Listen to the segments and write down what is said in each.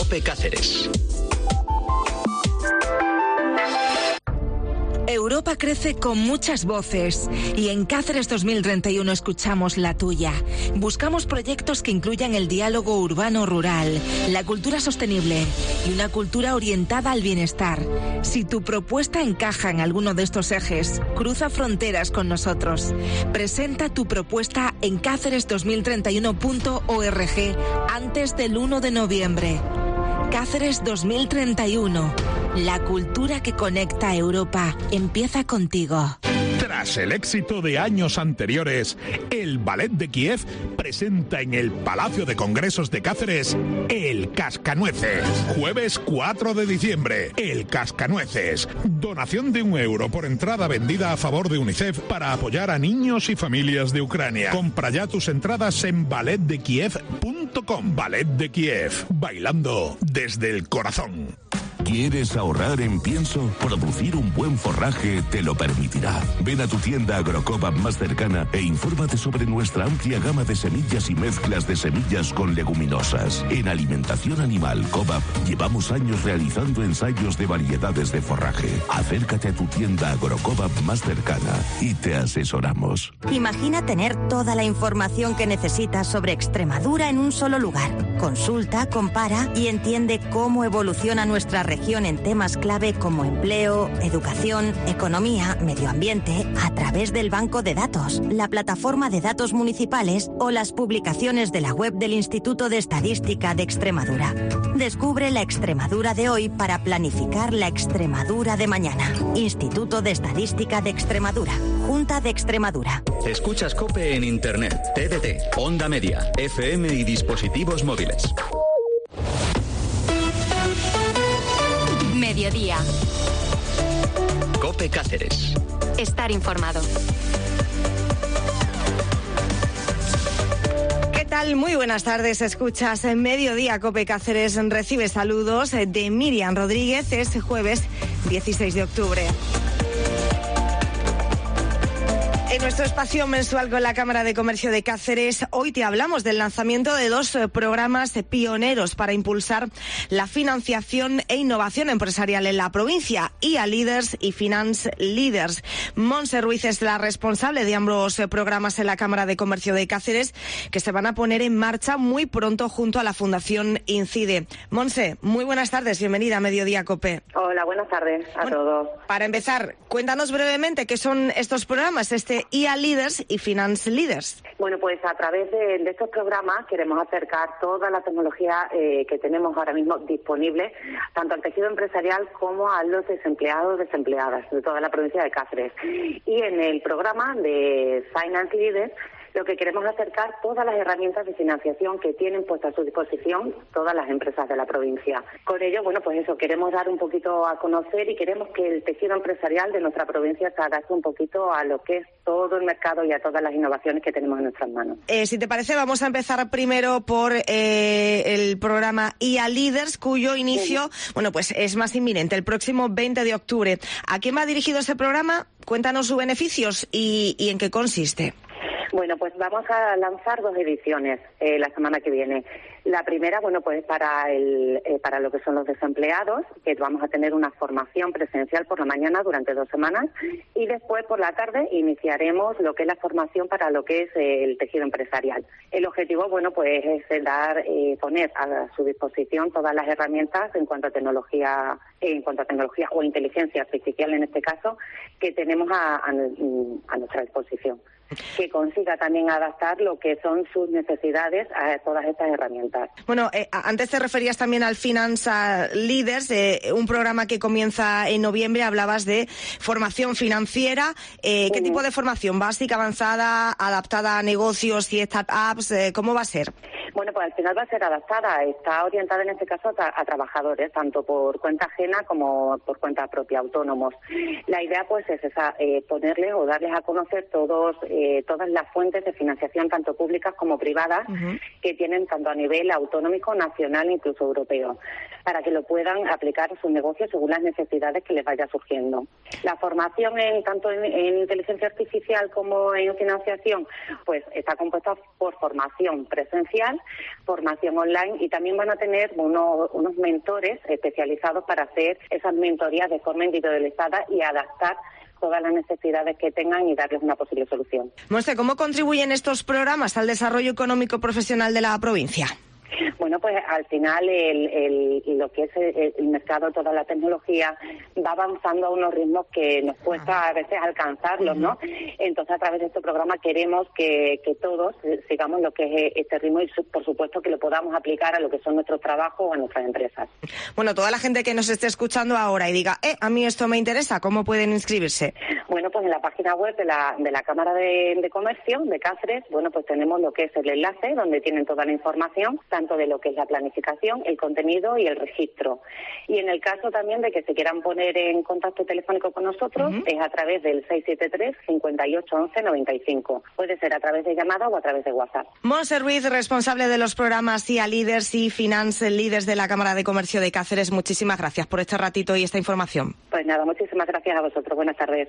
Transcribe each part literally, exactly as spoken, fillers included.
COPE Cáceres. Europa crece con muchas voces y en Cáceres dos mil treinta y uno escuchamos la tuya. Buscamos proyectos que incluyan el diálogo urbano-rural, la cultura sostenible y una cultura orientada al bienestar. Si tu propuesta encaja en alguno de estos ejes, cruza fronteras con nosotros. Presenta tu propuesta en cáceres dos mil treinta y uno punto org antes del uno de noviembre. Cáceres dos mil treinta y uno. La cultura que conecta a Europa empieza contigo. Tras el éxito de años anteriores, el Ballet de Kiev presenta en el Palacio de Congresos de Cáceres El Cascanueces. Jueves cuatro de diciembre, El Cascanueces. Donación de un euro por entrada vendida a favor de UNICEF para apoyar a niños y familias de Ucrania. Compra ya tus entradas en ballet de kiev punto com. Ballet de Kiev, bailando desde el corazón. ¿Quieres ahorrar en pienso? Producir un buen forraje te lo permitirá. Ven a tu tienda Agrocoop más cercana e infórmate sobre nuestra amplia gama de semillas y mezclas de semillas con leguminosas. En Alimentación Animal Coop llevamos años realizando ensayos de variedades de forraje. Acércate a tu tienda Agrocoop más cercana y te asesoramos. Imagina tener toda la información que necesitas sobre Extremadura en un solo lugar. Consulta, compara y entiende cómo evoluciona nuestra región en temas clave como empleo, educación, economía, medio ambiente, a través del banco de datos, la plataforma de datos municipales o las publicaciones de la web del Instituto de Estadística de Extremadura. Descubre la Extremadura de hoy para planificar la Extremadura de mañana. Instituto de Estadística de Extremadura, Junta de Extremadura. Escuchas COPE en Internet, T D T, Onda Media, F M y dispositivos móviles. Mediodía. COPE Cáceres. Estar informado. ¿Qué tal? Muy buenas tardes. Escuchas en Mediodía COPE Cáceres. Recibe saludos de Miriam Rodríguez. Es jueves dieciséis de octubre. En nuestro espacio mensual con la Cámara de Comercio de Cáceres, hoy te hablamos del lanzamiento de dos programas pioneros para impulsar la financiación e innovación empresarial en la provincia, I A Leaders y Finance Leaders. Monse Ruiz es la responsable de ambos programas en la Cámara de Comercio de Cáceres, que se van a poner en marcha muy pronto junto a la Fundación Incide. Monse, muy buenas tardes, bienvenida a Mediodía COPE. Hola, buenas tardes a bueno, todos. Para empezar, cuéntanos brevemente qué son estos programas, este I A Leaders y Finance Leaders. Bueno, pues a través de, de estos programas queremos acercar toda la tecnología eh, que tenemos ahora mismo disponible, tanto al tejido empresarial como a los desempleados, desempleadas de toda la provincia de Cáceres. Y en el programa de Finance Leaders, lo que queremos es acercar todas las herramientas de financiación que tienen puestas a su disposición todas las empresas de la provincia. Con ello, bueno, pues eso, queremos dar un poquito a conocer y queremos que el tejido empresarial de nuestra provincia se adapte un poquito a lo que es todo el mercado y a todas las innovaciones que tenemos en nuestras manos. Eh, si te parece, vamos a empezar primero por eh, el programa I A Leaders, cuyo inicio, sí. bueno, pues es más inminente, el próximo veinte de octubre. ¿A quién va dirigido ese programa? Cuéntanos sus beneficios y, y en qué consiste. Bueno, pues vamos a lanzar dos ediciones eh, la semana que viene. La primera, bueno, pues para el eh, para lo que son los desempleados, que vamos a tener una formación presencial por la mañana durante dos semanas y después por la tarde iniciaremos lo que es la formación para lo que es eh, el tejido empresarial. El objetivo, bueno, pues es dar, eh, poner a su disposición todas las herramientas en cuanto a tecnología, eh, en cuanto a tecnología o inteligencia artificial en este caso, que tenemos a, a, a nuestra disposición, que consiga también adaptar lo que son sus necesidades a todas estas herramientas. Bueno, eh, antes te referías también al Finance Leaders, eh, un programa que comienza en noviembre. Hablabas de formación financiera. Eh, ¿Qué uh-huh. tipo de formación? ¿Básica, avanzada, adaptada a negocios y startups? Eh, ¿Cómo va a ser? Bueno, pues al final va a ser adaptada. Está orientada en este caso a, tra- a trabajadores, tanto por cuenta ajena como por cuenta propia, autónomos. La idea pues es esa, eh, ponerles o darles a conocer todos eh, todas las fuentes de financiación, tanto públicas como privadas, uh-huh. que tienen tanto a nivel autonómico, nacional e incluso europeo, para que lo puedan aplicar a sus negocios según las necesidades que les vaya surgiendo. La formación en tanto en, en inteligencia artificial como en financiación, pues está compuesta por formación presencial formación online y también van a tener unos, unos mentores especializados para hacer esas mentorías de forma individualizada y adaptar todas las necesidades que tengan y darles una posible solución. Monse, ¿cómo contribuyen estos programas al desarrollo económico profesional de la provincia? Bueno, pues al final el, el, lo que es el, el mercado, toda la tecnología, va avanzando a unos ritmos que nos cuesta a veces alcanzarlos, ¿no? Entonces, a través de este programa queremos que, que todos sigamos lo que es este ritmo y, por supuesto, que lo podamos aplicar a lo que son nuestros trabajos o a nuestras empresas. Bueno, toda la gente que nos esté escuchando ahora y diga, eh, a mí esto me interesa, ¿cómo pueden inscribirse? Bueno, pues en la página web de la, de la Cámara de, de Comercio de Cáceres, bueno, pues tenemos lo que es el enlace donde tienen toda la información, tanto de lo que es la planificación, el contenido y el registro. Y en el caso también de que se quieran poner en contacto telefónico con nosotros, uh-huh. es a través del seis siete tres, cinco ocho, once, noventa y cinco. Puede ser a través de llamada o a través de WhatsApp. Monse Ruiz, responsable de los programas C I A Leaders y Finance Leaders de la Cámara de Comercio de Cáceres, muchísimas gracias por este ratito y esta información. Pues nada, muchísimas gracias a vosotros. Buenas tardes.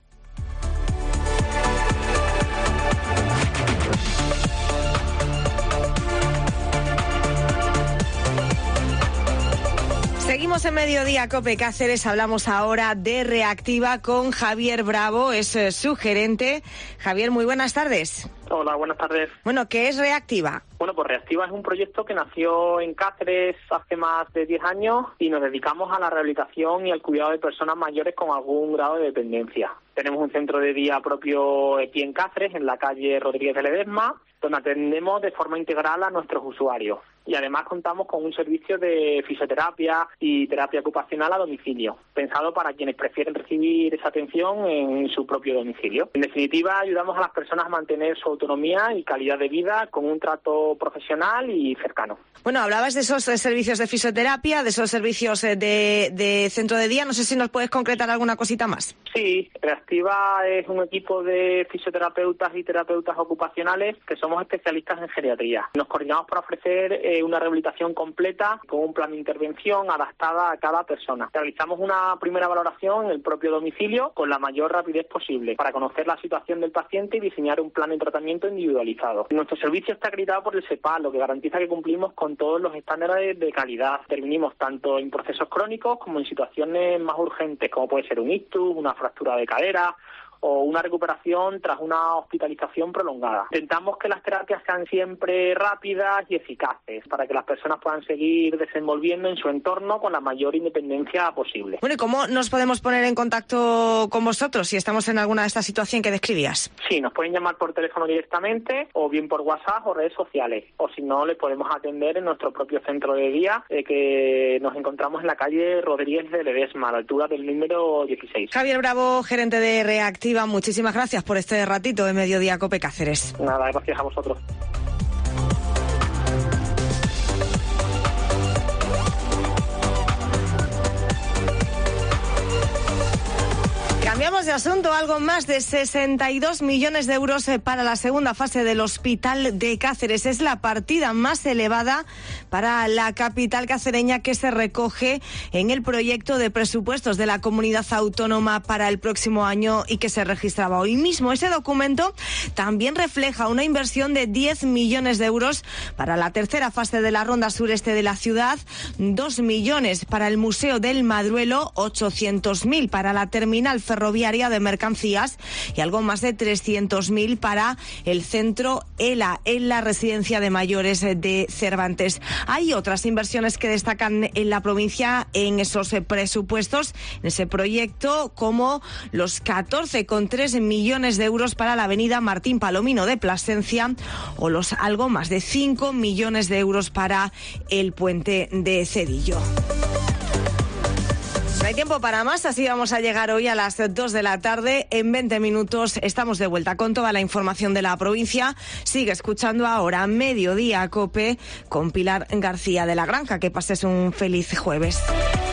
Seguimos en Mediodía Cope Cáceres, hablamos ahora de Reactiva con Javier Bravo, es eh, su gerente. Javier, muy buenas tardes. Hola, buenas tardes. Bueno, ¿qué es Reactiva? Bueno, pues Reactiva es un proyecto que nació en Cáceres hace más de diez años y nos dedicamos a la rehabilitación y al cuidado de personas mayores con algún grado de dependencia. Tenemos un centro de día propio aquí en Cáceres, en la calle Rodríguez de Ledesma, donde atendemos de forma integral a nuestros usuarios. Y además contamos con un servicio de fisioterapia y terapia ocupacional a domicilio, pensado para quienes prefieren recibir esa atención en su propio domicilio. En definitiva, ayudamos a las personas a mantener su autonomía y calidad de vida con un trato profesional y cercano. Bueno, hablabas de esos eh, servicios de fisioterapia, de esos servicios eh, de, de centro de día. No sé si nos puedes concretar alguna cosita más. Sí, Reactiva es un equipo de fisioterapeutas y terapeutas ocupacionales que somos especialistas en geriatría. Nos coordinamos para ofrecer eh, una rehabilitación completa con un plan de intervención adaptada a cada persona. Realizamos una primera valoración en el propio domicilio con la mayor rapidez posible para conocer la situación del paciente y diseñar un plan de tratamiento individualizado. Nuestro servicio está acreditado por el SEPAL, lo que garantiza que cumplimos con todos los estándares de calidad. Intervenimos tanto en procesos crónicos como en situaciones más urgentes, como puede ser un ictus, una fractura de cadera o una recuperación tras una hospitalización prolongada. Intentamos que las terapias sean siempre rápidas y eficaces para que las personas puedan seguir desenvolviendo en su entorno con la mayor independencia posible. Bueno, ¿y cómo nos podemos poner en contacto con vosotros si estamos en alguna de estas situaciones que describías? Sí, nos pueden llamar por teléfono directamente o bien por WhatsApp o redes sociales. O si no, le podemos atender en nuestro propio centro de día eh, que nos encontramos en la calle Rodríguez de Ledesma, a la altura del número dieciséis. Javier Bravo, gerente de Reactiva. Muchísimas gracias por este ratito de Mediodía Cope Cáceres. Nada, gracias a vosotros. Cambiamos de asunto, algo más de sesenta y dos millones de euros para la segunda fase del Hospital de Cáceres. Es la partida más elevada para la capital cacereña que se recoge en el proyecto de presupuestos de la comunidad autónoma para el próximo año y que se registraba hoy mismo. Ese documento también refleja una inversión de diez millones de euros para la tercera fase de la ronda sureste de la ciudad, dos millones para el Museo del Madruelo, ochocientos mil para la terminal ferroviaria de mercancías y algo más de trescientos mil para el centro ELA en la residencia de mayores de Cervantes. Hay otras inversiones que destacan en la provincia en esos presupuestos, en ese proyecto, como los catorce coma tres millones de euros para la avenida Martín Palomino de Plasencia o los algo más de cinco millones de euros para el puente de Cedillo. No hay tiempo para más, así vamos a llegar hoy a las dos de la tarde. En veinte minutos estamos de vuelta con toda la información de la provincia. Sigue escuchando ahora Mediodía Cope con Pilar García de la Granja. Que pases un feliz jueves.